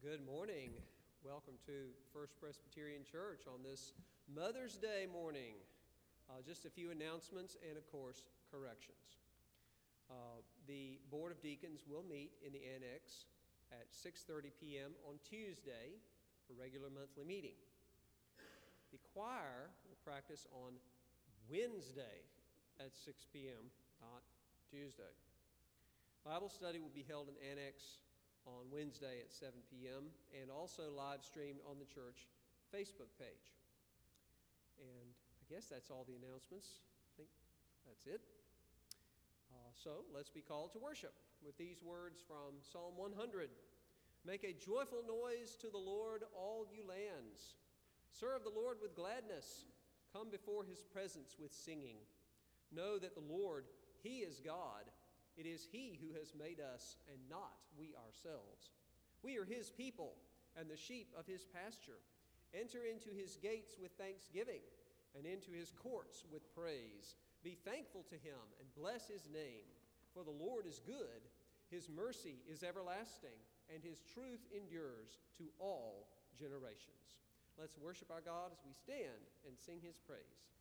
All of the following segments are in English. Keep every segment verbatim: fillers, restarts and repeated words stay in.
Good morning. Welcome to First Presbyterian Church on this Mother's Day morning. Uh, just a few announcements and, of course, corrections. Uh, the Board of Deacons will meet in the annex at six thirty p.m. on Tuesday for regular monthly meeting. The choir will practice on Wednesday at six p.m., not Tuesday. Bible study will be held in the annex on Wednesday at seven p.m. and also live streamed on the church Facebook page. And I guess that's all the announcements. I think that's it. Uh, so let's be called to worship with these words from Psalm one hundred. Make a joyful noise to the Lord, all you lands. Serve the Lord with gladness. Come before his presence with singing. Know that the Lord, he is God. It is he who has made us, and not we ourselves. We are his people, and the sheep of his pasture. Enter into his gates with thanksgiving, and into his courts with praise. Be thankful to him, and bless his name. For the Lord is good, his mercy is everlasting, and his truth endures to all generations. Let's worship our God as we stand and sing his praise.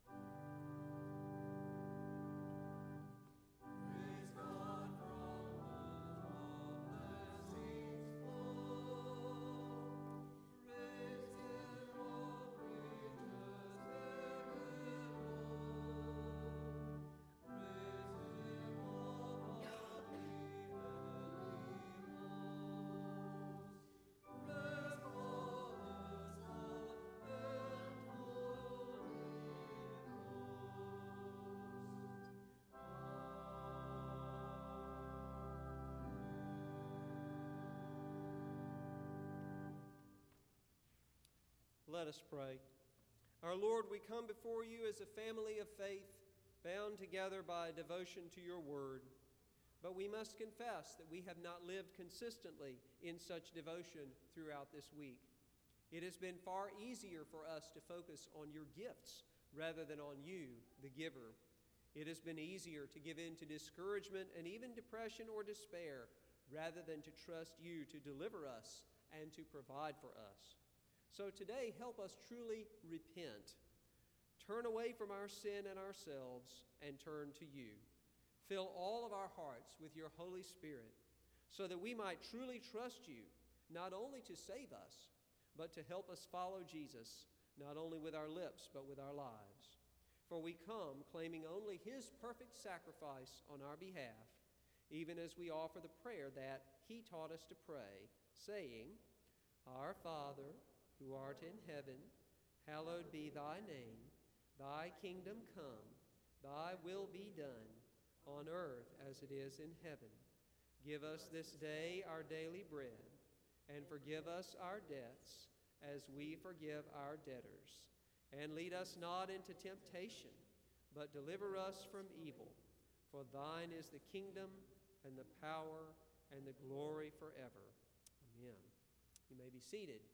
Let us pray. Our Lord, we come before you as a family of faith, bound together by devotion to your word. But we must confess that we have not lived consistently in such devotion throughout this week. It has been far easier for us to focus on your gifts rather than on you, the giver. It has been easier to give in to discouragement and even depression or despair rather than to trust you to deliver us and to provide for us. So today, help us truly repent, turn away from our sin and ourselves, and turn to you. Fill all of our hearts with your Holy Spirit so that we might truly trust you, not only to save us, but to help us follow Jesus, not only with our lips, but with our lives. For we come claiming only his perfect sacrifice on our behalf, even as we offer the prayer that he taught us to pray, saying, Our Father, who art in heaven, hallowed be thy name. Thy kingdom come, thy will be done, on earth as it is in heaven. Give us this day our daily bread, and forgive us our debts, as we forgive our debtors. And lead us not into temptation, but deliver us from evil. For thine is the kingdom, and the power, and the glory forever. Amen. You may be seated.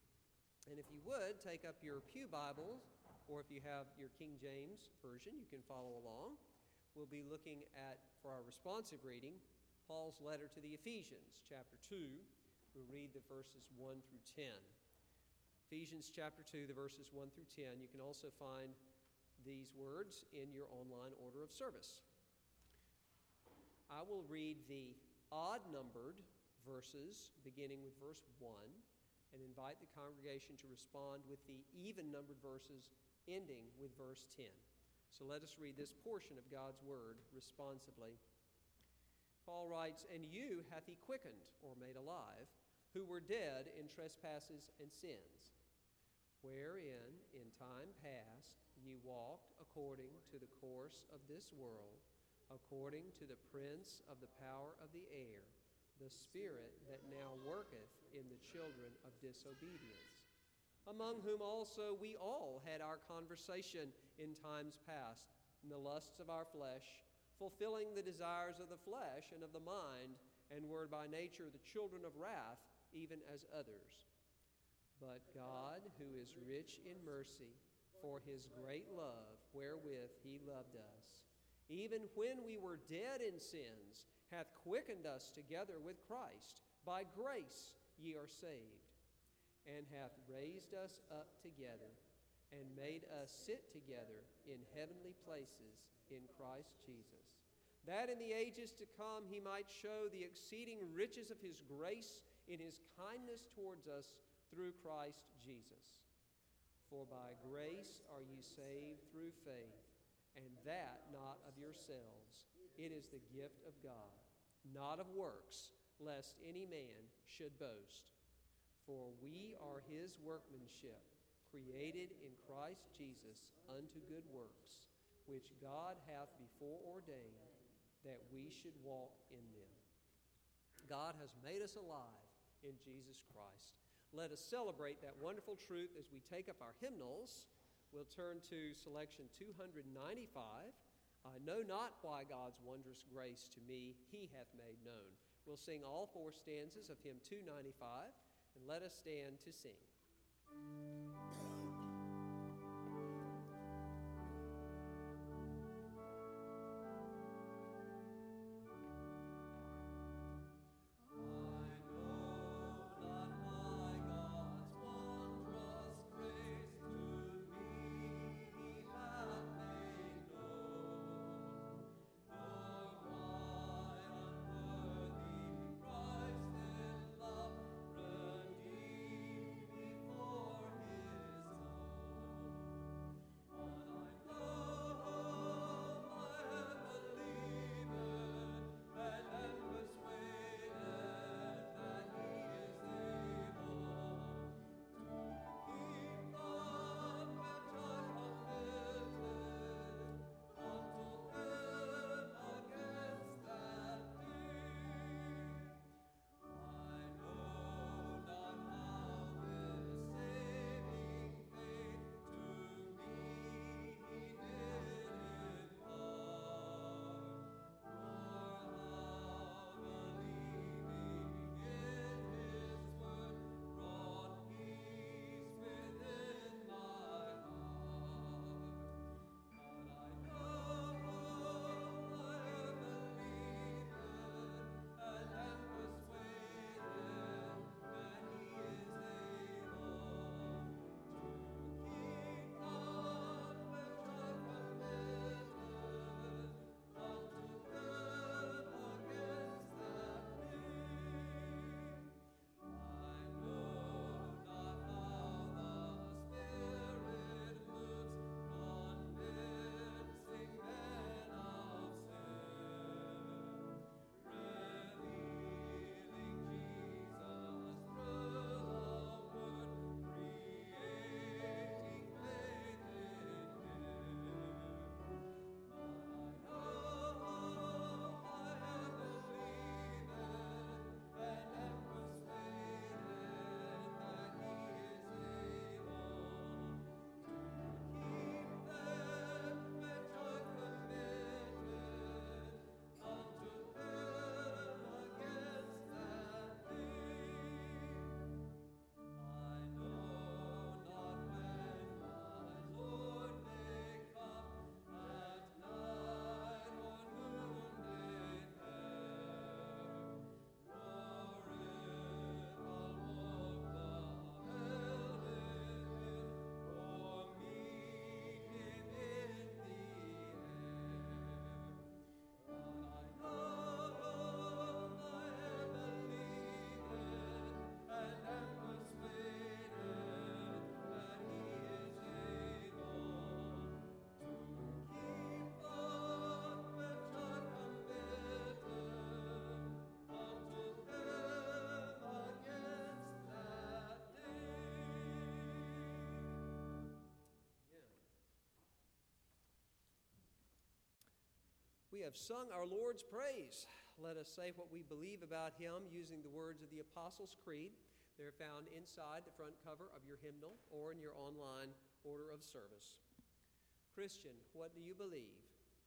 And if you would, take up your pew Bibles, or if you have your King James Version, you can follow along. We'll be looking at, for our responsive reading, Paul's letter to the Ephesians, chapter two. We'll read the verses one through ten. Ephesians chapter two, the verses one through ten. You can also find these words in your online order of service. I will read the odd-numbered verses, beginning with verse one, and invite the congregation to respond with the even-numbered verses ending with verse ten. So let us read this portion of God's word responsively. Paul writes, And you hath he quickened, or made alive, who were dead in trespasses and sins, wherein in time past ye walked according to the course of this world, according to the prince of the power of the air, the spirit that now worketh in the children of disobedience, among whom also we all had our conversation in times past, in the lusts of our flesh, fulfilling the desires of the flesh and of the mind, and were by nature the children of wrath, even as others. But God, who is rich in mercy, for his great love wherewith he loved us, even when we were dead in sins, hath quickened us together with Christ. By grace ye are saved, and hath raised us up together, and made us sit together in heavenly places in Christ Jesus, that in the ages to come he might show the exceeding riches of his grace in his kindness towards us through Christ Jesus. For by grace are ye saved through faith, and that not of yourselves. It is the gift of God, not of works, lest any man should boast. For we are his workmanship, created in Christ Jesus unto good works, which God hath before ordained that we should walk in them. God has made us alive in Jesus Christ. Let us celebrate that wonderful truth as we take up our hymnals. We'll turn to selection two ninety-five. I know not why God's wondrous grace to me he hath made known. We'll sing all four stanzas of hymn two ninety-five, and let us stand to sing. We have sung our Lord's praise. Let us say what we believe about him using the words of the Apostles' Creed. They're found inside the front cover of your hymnal or in your online order of service. Christian, what do you believe?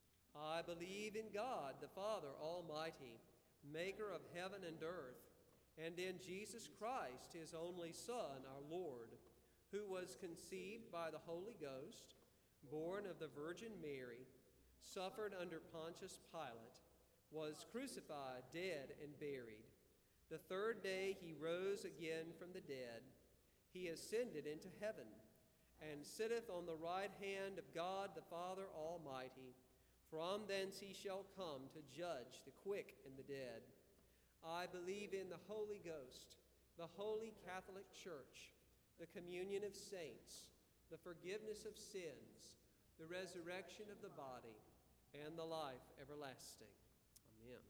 I believe in God, the Father Almighty, maker of heaven and earth, and in Jesus Christ, his only Son, our Lord, who was conceived by the Holy Ghost, born of the Virgin Mary, suffered under Pontius Pilate, was crucified, dead, and buried. The third day he rose again from the dead. He ascended into heaven and sitteth on the right hand of God the Father Almighty. From thence he shall come to judge the quick and the dead. I believe in the Holy Ghost, the Holy Catholic Church, the communion of saints, the forgiveness of sins, the resurrection of the body, and the life everlasting. Amen.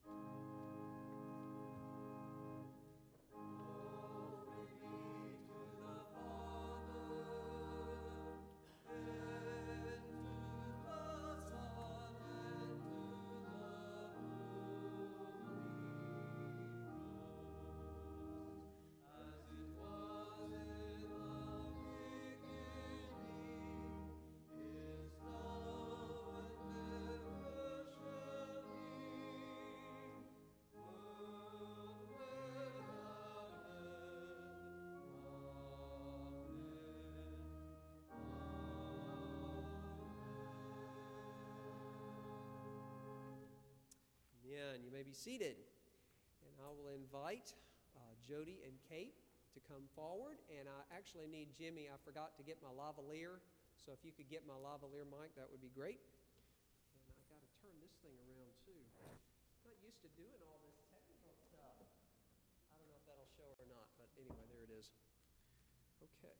And you may be seated. And I will invite uh, Jody and Kate to come forward. And I actually need Jimmy. I forgot to get my lavalier. So if you could get my lavalier mic, that would be great. And I got to turn this thing around too. I'm not used to doing all this technical stuff. I don't know if that'll show or not, but anyway, there it is. Okay.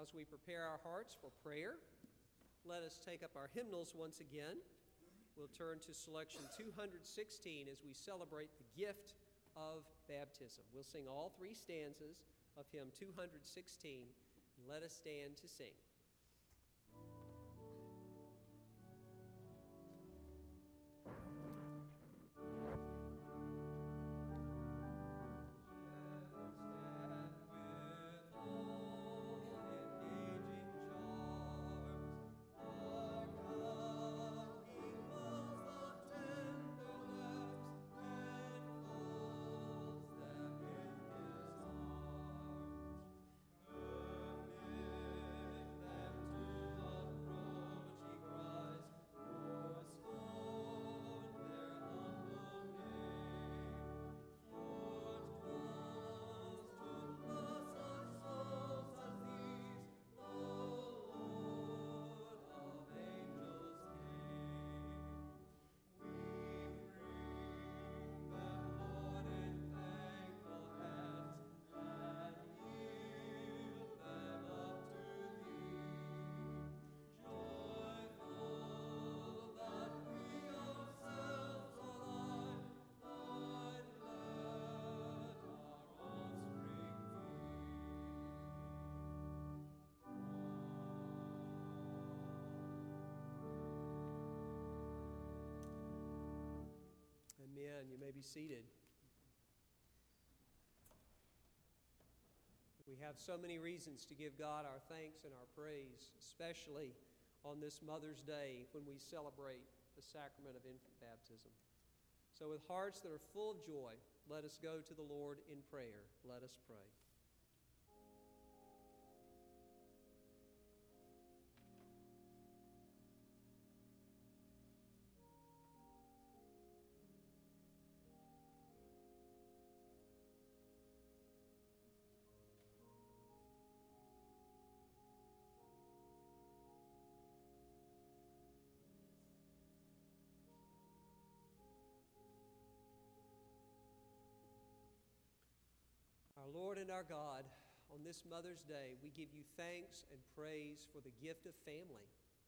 Now, as we prepare our hearts for prayer, let us take up our hymnals once again. We'll turn to selection two hundred sixteen as we celebrate the gift of baptism. We'll sing all three stanzas of hymn two hundred sixteen. And let us stand to sing. Amen. You may be seated. We have so many reasons to give God our thanks and our praise, especially on this Mother's Day when we celebrate the sacrament of infant baptism. So with hearts that are full of joy, let us go to the Lord in prayer. Let us pray. Our Lord and our God, on this Mother's Day, we give you thanks and praise for the gift of family.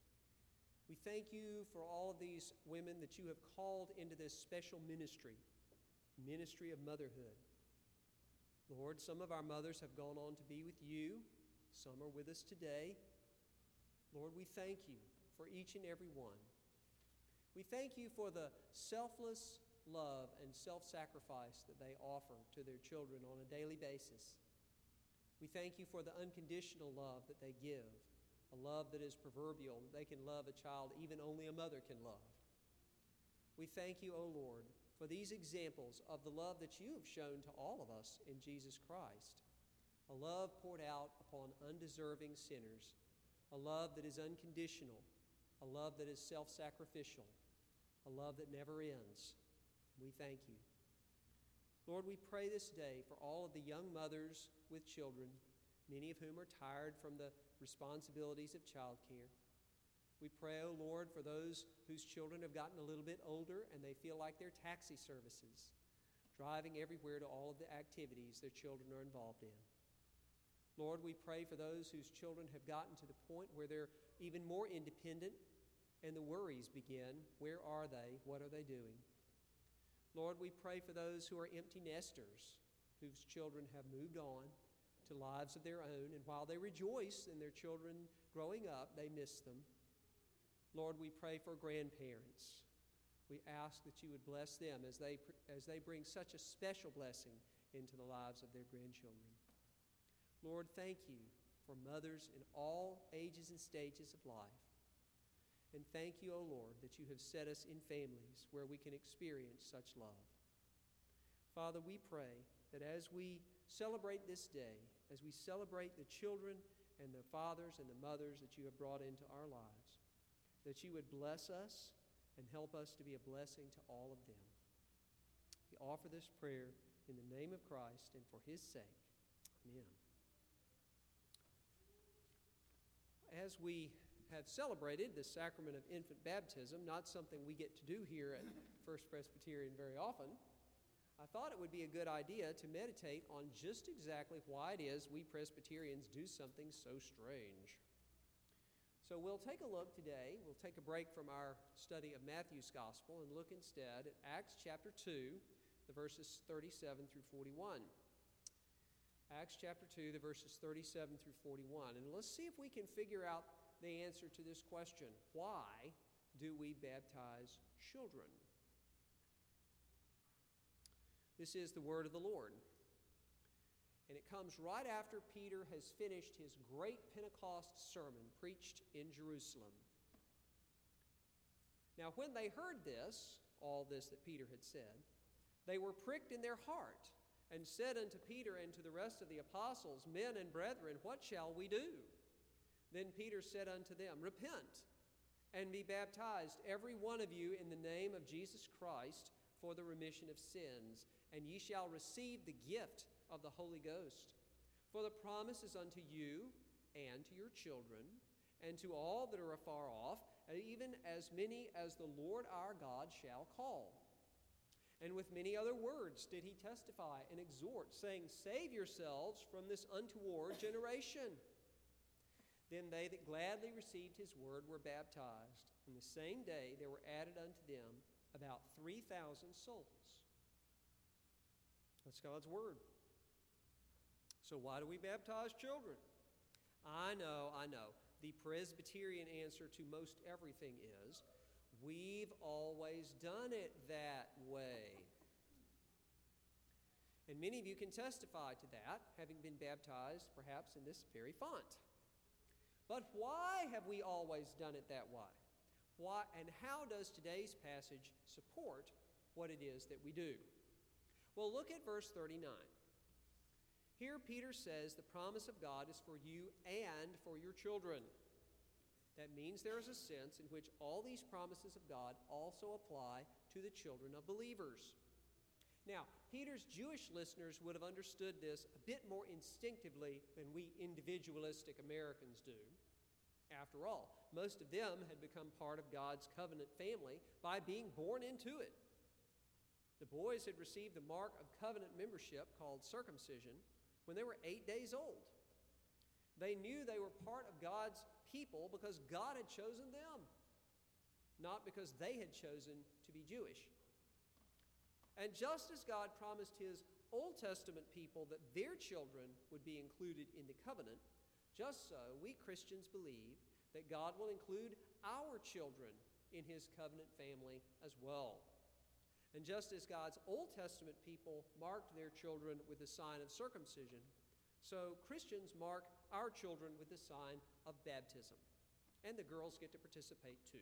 We thank you for all of these women that you have called into this special ministry, ministry of motherhood. Lord, some of our mothers have gone on to be with you. Some are with us today. Lord, we thank you for each and every one. We thank you for the selfless love and self-sacrifice that they offer to their children on a daily basis. We thank you for the unconditional love that they give, a love that is proverbial. They can love a child even only a mother can love. We thank you, O Lord, for these examples of the love that you have shown to all of us in Jesus Christ, a love poured out upon undeserving sinners, a love that is unconditional, a love that is self-sacrificial, a love that never ends. We thank you. Lord, we pray this day for all of the young mothers with children, many of whom are tired from the responsibilities of childcare. We pray, O Lord, for those whose children have gotten a little bit older and they feel like they're taxi services, driving everywhere to all of the activities their children are involved in. Lord, we pray for those whose children have gotten to the point where they're even more independent and the worries begin. Where are they? What are they doing? Lord, we pray for those who are empty nesters, whose children have moved on to lives of their own, and while they rejoice in their children growing up, they miss them. Lord, we pray for grandparents. We ask that you would bless them as they, as they bring such a special blessing into the lives of their grandchildren. Lord, thank you for mothers in all ages and stages of life. And thank you, O Lord, that you have set us in families where we can experience such love. Father, we pray that as we celebrate this day, as we celebrate the children and the fathers and the mothers that you have brought into our lives, that you would bless us and help us to be a blessing to all of them. We offer this prayer in the name of Christ and for his sake. Amen. As we have celebrated the sacrament of infant baptism, not something we get to do here at First Presbyterian very often, I thought it would be a good idea to meditate on just exactly why it is we Presbyterians do something so strange. So we'll take a look today, we'll take a break from our study of Matthew's Gospel and look instead at Acts chapter two, the verses thirty-seven through forty-one. Acts chapter two, the verses thirty-seven through forty-one. And let's see if we can figure out the answer to this question. Why do we baptize children? This is the word of the Lord. And it comes right after Peter has finished his great Pentecost sermon preached in Jerusalem. Now, when they heard this, all this that Peter had said, they were pricked in their heart and said unto Peter and to the rest of the apostles, Men and brethren, what shall we do? Then Peter said unto them, Repent and be baptized, every one of you, in the name of Jesus Christ, for the remission of sins, and ye shall receive the gift of the Holy Ghost. For the promise is unto you and to your children, and to all that are afar off, even as many as the Lord our God shall call. And with many other words did he testify and exhort, saying, Save yourselves from this untoward generation. Then they that gladly received his word were baptized, and the same day there were added unto them about three thousand souls. That's God's word. So why do we baptize children? I know, I know. The Presbyterian answer to most everything is, we've always done it that way. And many of you can testify to that, having been baptized perhaps in this very font. But why have we always done it that way? Why, and how does today's passage support what it is that we do? Well, look at verse thirty-nine. Here Peter says the promise of God is for you and for your children. That means there is a sense in which all these promises of God also apply to the children of believers. Now, Peter's Jewish listeners would have understood this a bit more instinctively than we individualistic Americans do. After all, most of them had become part of God's covenant family by being born into it. The boys had received the mark of covenant membership called circumcision when they were eight days old. They knew they were part of God's people because God had chosen them, not because they had chosen to be Jewish. And just as God promised his Old Testament people that their children would be included in the covenant, just so we Christians believe that God will include our children in his covenant family as well. And just as God's Old Testament people marked their children with the sign of circumcision, so Christians mark our children with the sign of baptism. And the girls get to participate too.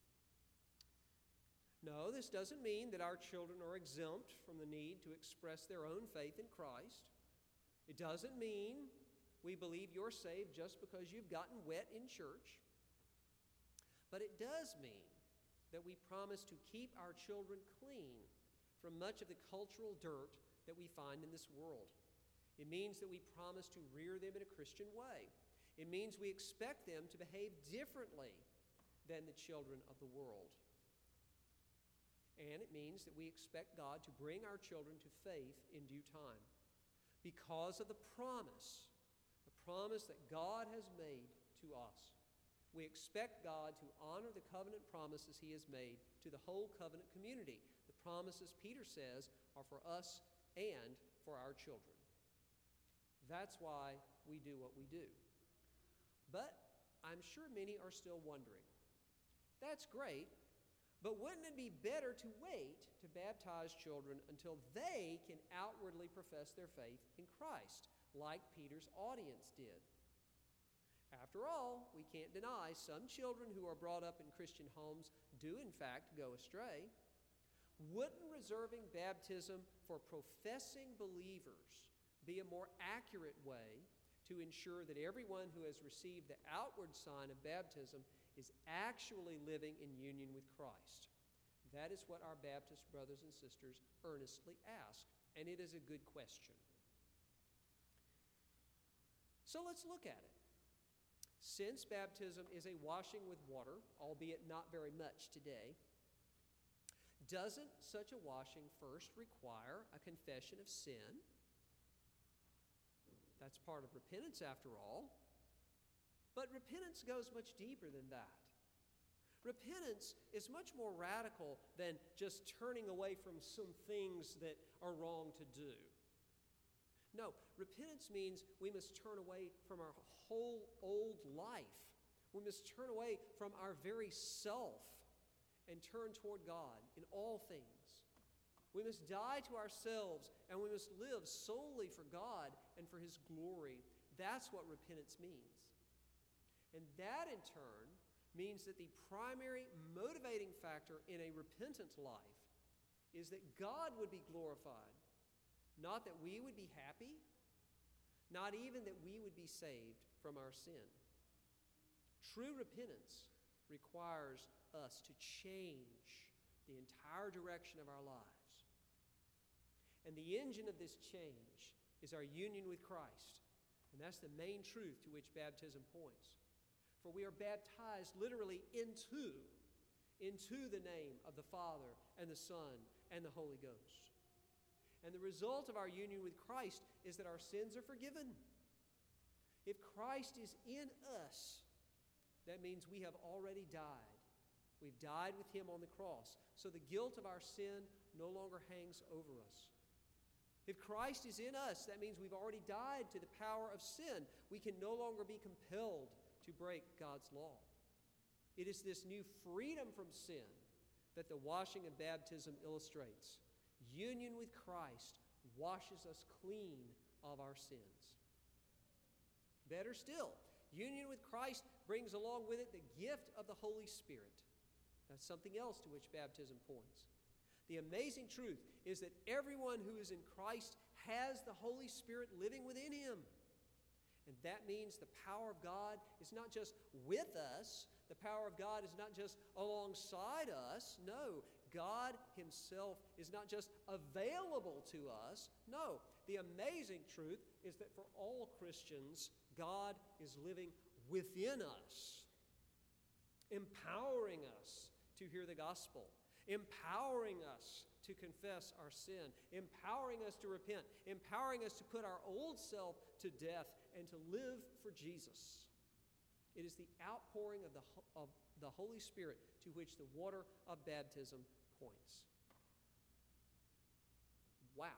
No, this doesn't mean that our children are exempt from the need to express their own faith in Christ. It doesn't mean we believe you're saved just because you've gotten wet in church. But it does mean that we promise to keep our children clean from much of the cultural dirt that we find in this world. It means that we promise to rear them in a Christian way. It means we expect them to behave differently than the children of the world. And it means that we expect God to bring our children to faith in due time because of the promise, the promise that God has made to us. We expect God to honor the covenant promises he has made to the whole covenant community. The promises, Peter says, are for us and for our children. That's why we do what we do. But I'm sure many are still wondering, that's great, but wouldn't it be better to wait to baptize children until they can outwardly profess their faith in Christ, like Peter's audience did? After all, we can't deny some children who are brought up in Christian homes do in fact go astray. Wouldn't reserving baptism for professing believers be a more accurate way to ensure that everyone who has received the outward sign of baptism is actually living in union with Christ? That is what our Baptist brothers and sisters earnestly ask, and it is a good question. So let's look at it. Since baptism is a washing with water, albeit not very much today, Doesn't such a washing first require a confession of sin? That's part of repentance, after all. But repentance goes much deeper than that. Repentance is much more radical than just turning away from some things that are wrong to do. No, repentance means we must turn away from our whole old life. We must turn away from our very self and turn toward God in all things. We must die to ourselves, and we must live solely for God and for His glory. That's what repentance means. And that, in turn, means that the primary motivating factor in a repentant life is that God would be glorified, not that we would be happy, not even that we would be saved from our sin. True repentance requires us to change the entire direction of our lives. And the engine of this change is our union with Christ. And that's the main truth to which baptism points. For we are baptized literally into, into the name of the Father and the Son and the Holy Ghost. And the result of our union with Christ is that our sins are forgiven. If Christ is in us, that means we have already died. We've died with Him on the cross. So the guilt of our sin no longer hangs over us. If Christ is in us, that means we've already died to the power of sin. We can no longer be compelled to break God's law. It is this new freedom from sin that the washing of baptism illustrates. Union with Christ washes us clean of our sins. Better still, union with Christ brings along with it the gift of the Holy Spirit. That's something else to which baptism points. The amazing truth is that everyone who is in Christ has the Holy Spirit living within him. And that means the power of God is not just with us. The power of God is not just alongside us. No, God Himself is not just available to us. No, the amazing truth is that for all Christians, God is living within us, empowering us to hear the gospel, empowering us to confess our sin, empowering us to repent, empowering us to put our old self to death and to live for Jesus. It is the outpouring of the, of the Holy Spirit to which the water of baptism points. Wow.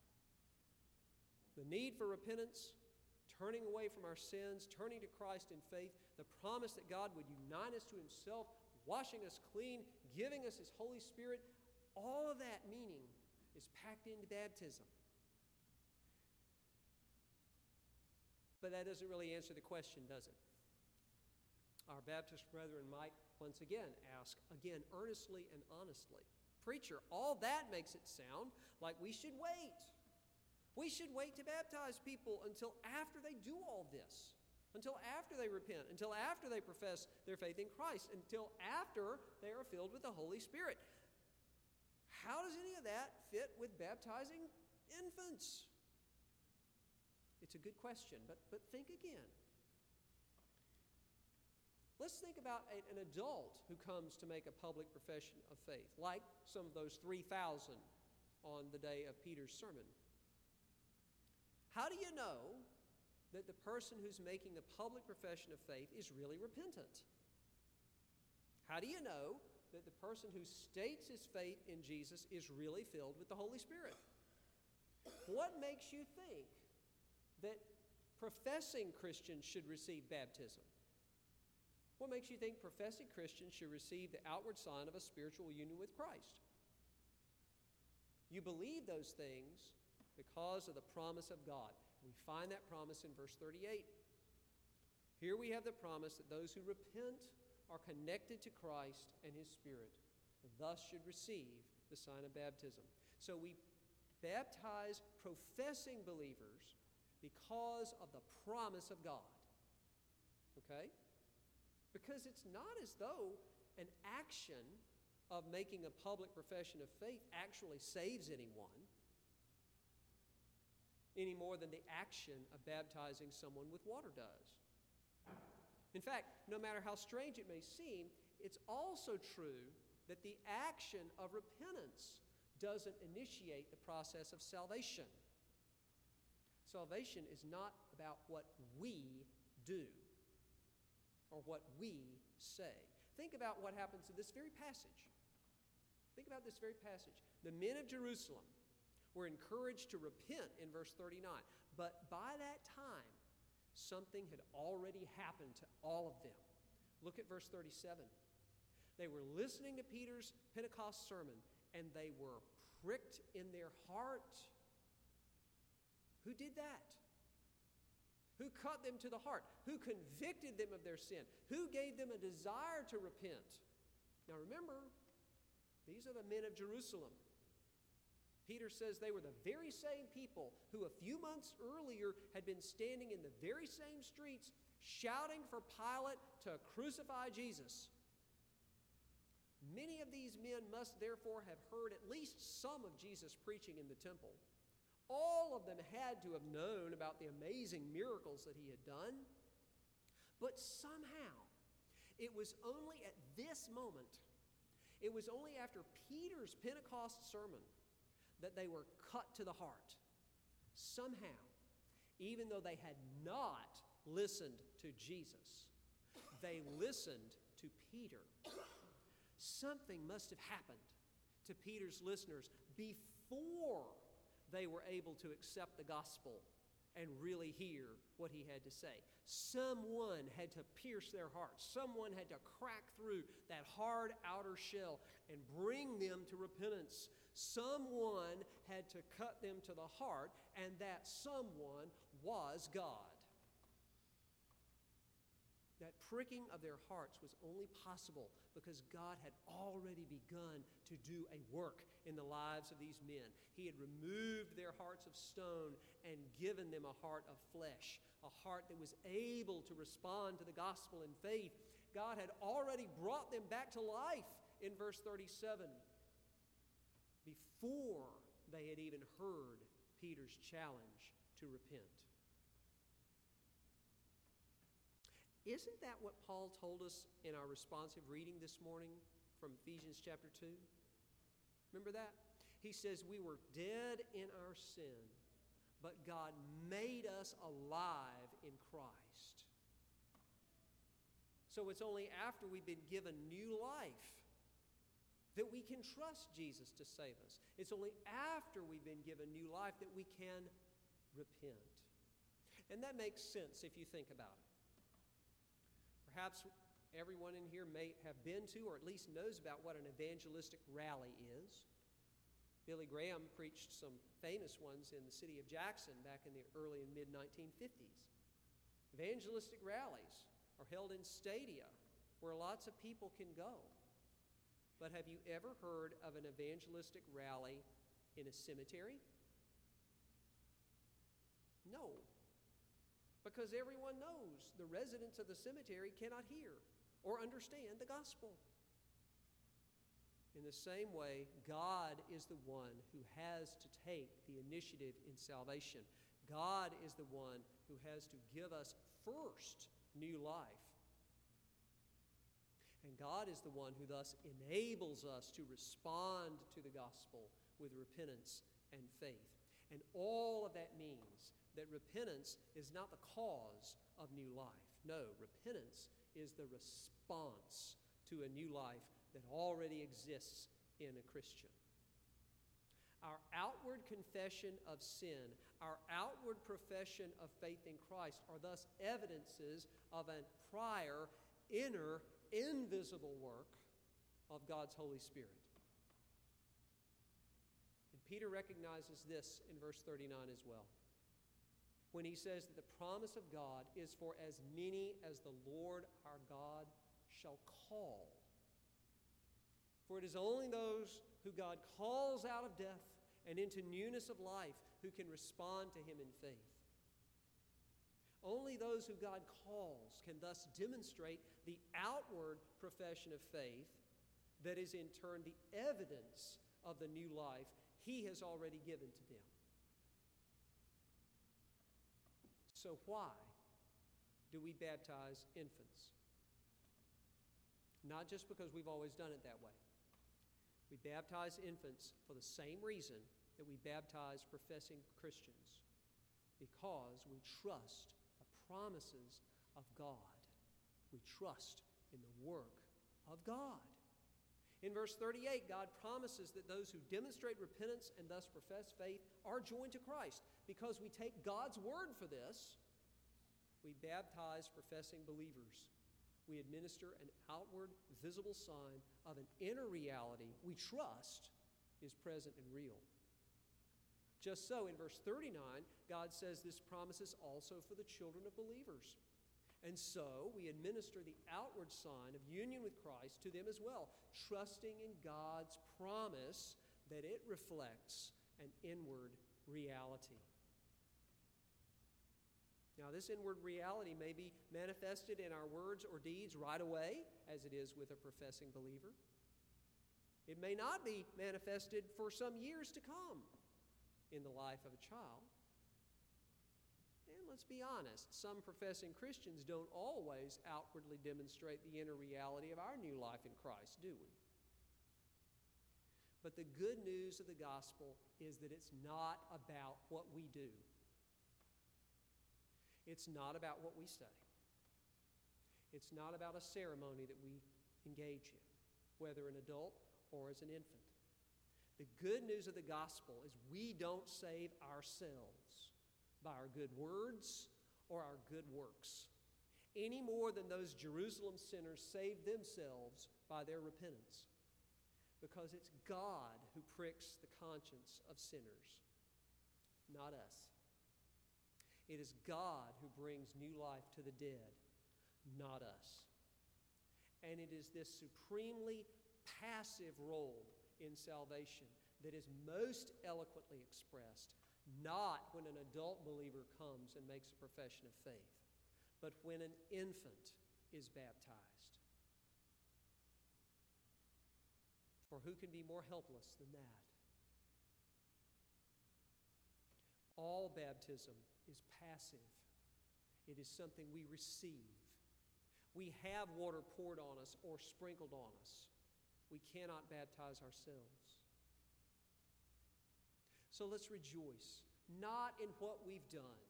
The need for repentance, turning away from our sins, turning to Christ in faith, the promise that God would unite us to Himself, washing us clean, giving us His Holy Spirit, all of that meaning is packed into baptism. But that doesn't really answer the question, does it? Our Baptist brethren might once again ask, again, earnestly and honestly, "Preacher, all that makes it sound like we should wait. We should wait to baptize people until after they do all this, until after they repent, until after they profess their faith in Christ, until after they are filled with the Holy Spirit. How does any of that fit with baptizing infants?" It's a good question, but, but think again. Let's think about a, an adult who comes to make a public profession of faith, like some of those three thousand on the day of Peter's sermon. How do you know that the person who's making the public profession of faith is really repentant? How do you know that the person who states his faith in Jesus is really filled with the Holy Spirit? What makes you think that professing Christians should receive baptism? What makes you think professing Christians should receive the outward sign of a spiritual union with Christ? You believe those things because of the promise of God. We find that promise in verse thirty-eight. Here we have the promise that those who repent are connected to Christ and His Spirit, and thus should receive the sign of baptism. So we baptize professing believers because of the promise of God. Okay? Because it's not as though an action of making a public profession of faith actually saves anyone, any more than the action of baptizing someone with water does. In fact, no matter how strange it may seem, it's also true that the action of repentance doesn't initiate the process of salvation. Salvation is not about what we do or what we say. Think about what happens in this very passage. Think about this very passage. The men of Jerusalem were encouraged to repent in verse thirty-nine, but by that time, something had already happened to all of them. Look at verse thirty-seven. They were listening to Peter's Pentecost sermon, and they were pricked in their heart. Who did that? Who cut them to the heart? Who convicted them of their sin? Who gave them a desire to repent? Now remember, these are the men of Jerusalem. Peter says they were the very same people who a few months earlier had been standing in the very same streets shouting for Pilate to crucify Jesus. Many of these men must therefore have heard at least some of Jesus preaching in the temple. All of them had to have known about the amazing miracles that he had done. But somehow, it was only at this moment, it was only after Peter's Pentecost sermon that they were cut to the heart. Somehow, even though they had not listened to Jesus, they listened to Peter. Something must have happened to Peter's listeners before they were able to accept the gospel and really hear what he had to say. Someone had to pierce their hearts. Someone had to crack through that hard outer shell and bring them to repentance. Someone had to cut them to the heart, and that someone was God. That pricking of their hearts was only possible because God had already begun to do a work in the lives of these men. He had removed their hearts of stone and given them a heart of flesh, a heart that was able to respond to the gospel in faith. God had already brought them back to life in verse thirty-seven before they had even heard Peter's challenge to repent. Isn't that what Paul told us in our responsive reading this morning from Ephesians chapter two? Remember that? He says, we were dead in our sin, but God made us alive in Christ. So it's only after we've been given new life that we can trust Jesus to save us. It's only after we've been given new life that we can repent. And that makes sense if you think about it. Perhaps everyone in here may have been to or at least knows about what an evangelistic rally is. Billy Graham preached some famous ones in the city of Jackson back in the early and mid nineteen fifties. Evangelistic rallies are held in stadia where lots of people can go. But have you ever heard of an evangelistic rally in a cemetery? No. Because everyone knows the residents of the cemetery cannot hear or understand the gospel. In the same way, God is the one who has to take the initiative in salvation. God is the one who has to give us first new life. And God is the one who thus enables us to respond to the gospel with repentance and faith. And all of that means that repentance is not the cause of new life. No, repentance is the response to a new life that already exists in a Christian. Our outward confession of sin, our outward profession of faith in Christ are thus evidences of a prior, inner, invisible work of God's Holy Spirit. And Peter recognizes this in verse thirty-nine as well, when he says that the promise of God is for as many as the Lord our God shall call. For it is only those who God calls out of death and into newness of life who can respond to him in faith. Only those who God calls can thus demonstrate the outward profession of faith that is in turn the evidence of the new life he has already given to them. So why do we baptize infants? Not just because we've always done it that way. We baptize infants for the same reason that we baptize professing Christians, because we trust the promises of God. We trust in the work of God. In verse thirty-eight, God promises that those who demonstrate repentance and thus profess faith are joined to Christ. Because we take God's word for this, we baptize professing believers. We administer an outward, visible sign of an inner reality we trust is present and real. Just so, in verse thirty-nine, God says this promise is also for the children of believers. And so, we administer the outward sign of union with Christ to them as well, trusting in God's promise that it reflects an inward reality. Now, this inward reality may be manifested in our words or deeds right away, as it is with a professing believer. It may not be manifested for some years to come in the life of a child. And let's be honest, some professing Christians don't always outwardly demonstrate the inner reality of our new life in Christ, do we? But the good news of the gospel is that it's not about what we do. It's not about what we say. It's not about a ceremony that we engage in, whether an adult or as an infant. The good news of the gospel is we don't save ourselves by our good words or our good works, any more than those Jerusalem sinners saved themselves by their repentance. Because it's God who pricks the conscience of sinners, not us. It is God who brings new life to the dead, not us. And it is this supremely passive role in salvation that is most eloquently expressed, not when an adult believer comes and makes a profession of faith, but when an infant is baptized. For who can be more helpless than that? All baptism is passive. It is something we receive. We have water poured on us or sprinkled on us. We cannot baptize ourselves. So let's rejoice, not in what we've done.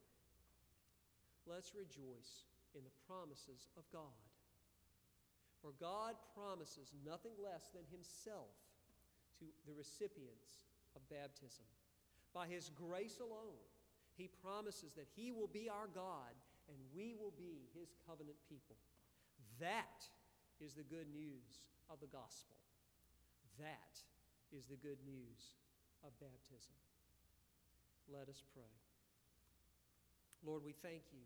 Let's rejoice in the promises of God. For God promises nothing less than Himself to the recipients of baptism. By His grace alone, He promises that He will be our God and we will be His covenant people. That is the good news of the gospel. That is the good news of baptism. Let us pray. Lord, we thank You.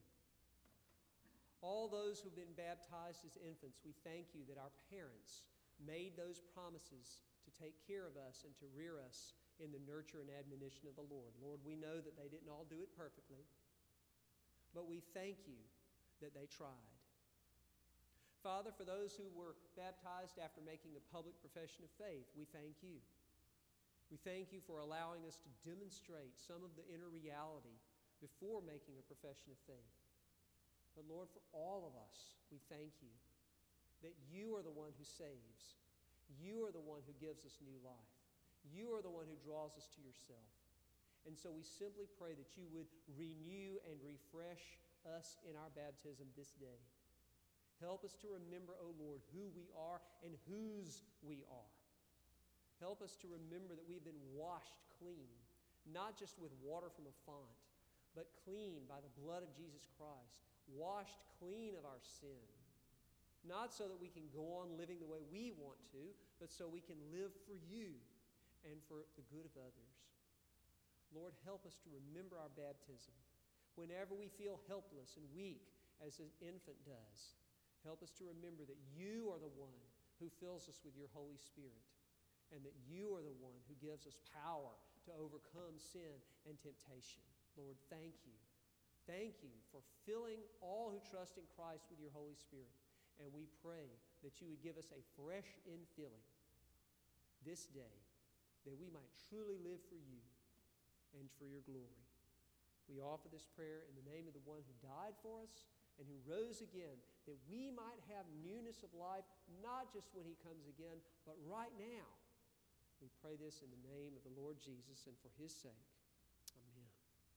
All those who've been baptized as infants, we thank You that our parents made those promises to take care of us and to rear us in the nurture and admonition of the Lord. Lord, we know that they didn't all do it perfectly, but we thank You that they tried. Father, for those who were baptized after making a public profession of faith, we thank You. We thank You for allowing us to demonstrate some of the inner reality before making a profession of faith. But Lord, for all of us, we thank You that You are the one who saves. You are the one who gives us new life. You are the one who draws us to Yourself. And so we simply pray that You would renew and refresh us in our baptism this day. Help us to remember, O Lord, who we are and whose we are. Help us to remember that we've been washed clean, not just with water from a font, but clean by the blood of Jesus Christ, washed clean of our sin. Not so that we can go on living the way we want to, but so we can live for You and for the good of others. Lord, help us to remember our baptism. Whenever we feel helpless and weak, as an infant does, help us to remember that You are the one who fills us with Your Holy Spirit, and that You are the one who gives us power to overcome sin and temptation. Lord, thank You. Thank You for filling all who trust in Christ with Your Holy Spirit. And we pray that You would give us a fresh infilling this day, that we might truly live for You and for Your glory. We offer this prayer in the name of the one who died for us and who rose again, that we might have newness of life, not just when He comes again, but right now, We pray this in the name of the Lord Jesus and for his sake. Amen.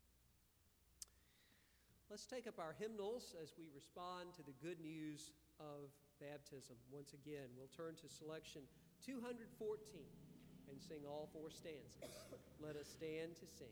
Let's take up our hymnals as we respond to the good news of baptism. Once again, we'll turn to selection two hundred fourteen and sing all four stanzas. Let us stand to sing.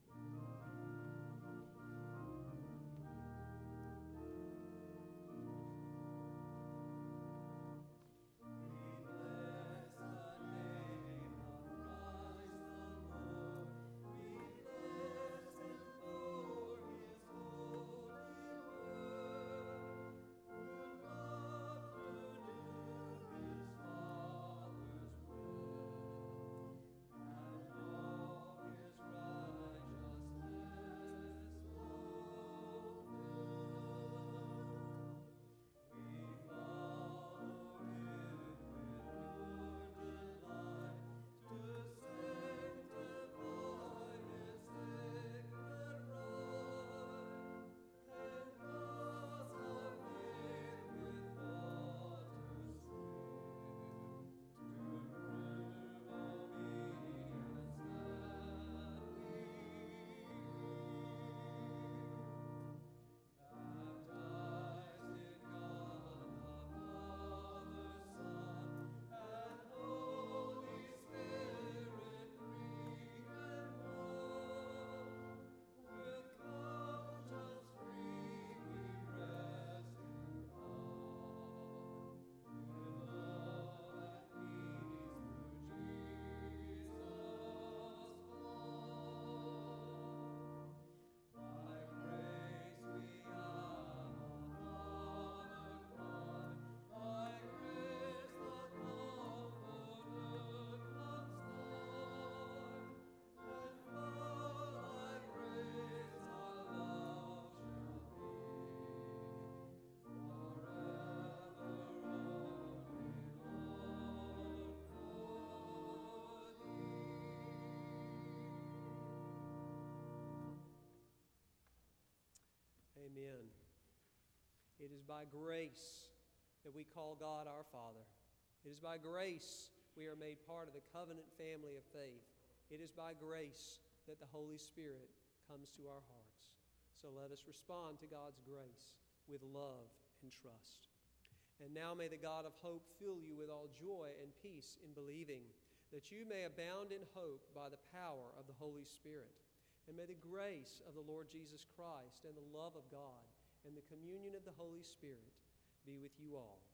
Amen. It is by grace that we call God our Father. It is by grace we are made part of the covenant family of faith. It is by grace that the Holy Spirit comes to our hearts. So let us respond to God's grace with love and trust. And now may the God of hope fill you with all joy and peace in believing, that you may abound in hope by the power of the Holy Spirit. And may the grace of the Lord Jesus Christ and the love of God and the communion of the Holy Spirit be with you all.